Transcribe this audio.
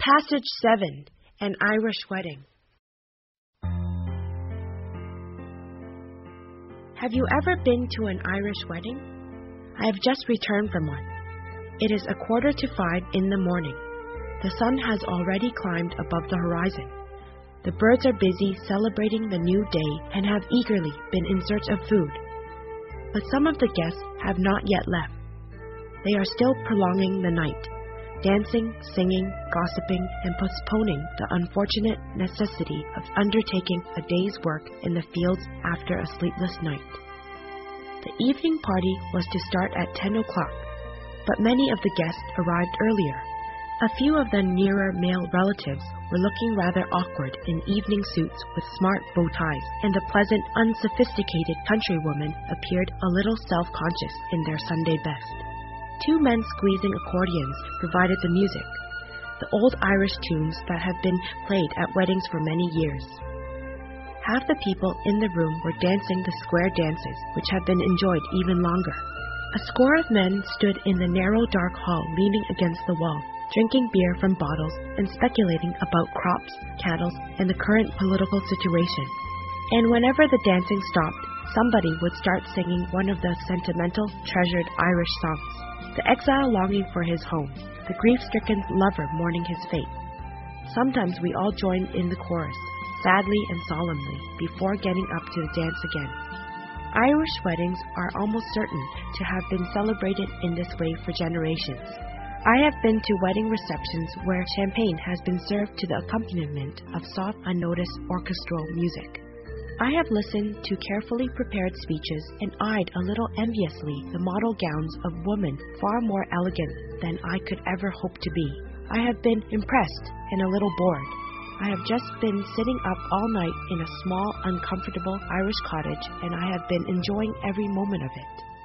Passage 7. An Irish Wedding. Have you ever been to an Irish wedding? I have just returned from one. It is 4:45 in the morning. The sun has already climbed above the horizon. The birds are busy celebrating the new day and have eagerly been in search of food. But some of the guests have not yet left. They are still prolonging the night, dancing, singing, gossiping, and postponing the unfortunate necessity of undertaking a day's work in the fields after a sleepless night. The evening party was to start at 10 o'clock, but many of the guests arrived earlier. A few of the nearer male relatives were looking rather awkward in evening suits with smart bow ties, and the pleasant, unsophisticated countrywomen appeared a little self-conscious in their Sunday best. 2 men squeezing accordions provided the music, the old Irish tunes that have been played at weddings for many years. Half the people in the room were dancing the square dances, which have been enjoyed even longer. A score of men stood in the narrow dark hall leaning against the wall, drinking beer from bottles and speculating about crops, cattle, and the current political situation. And whenever the dancing stopped, somebody would start singing one of the sentimental, treasured Irish songs. The exile longing for his home, the grief-stricken lover mourning his fate. Sometimes we all joined in the chorus, sadly and solemnly, before getting up to the dance again. Irish weddings are almost certain to have been celebrated in this way for generations. I have been to wedding receptions where champagne has been served to the accompaniment of soft, unnoticed orchestral music. I have listened to carefully prepared speeches and eyed a little enviously the model gowns of women far more elegant than I could ever hope to be. I have been impressed and a little bored. I have just been sitting up all night in a small, uncomfortable Irish cottage, and I have been enjoying every moment of it.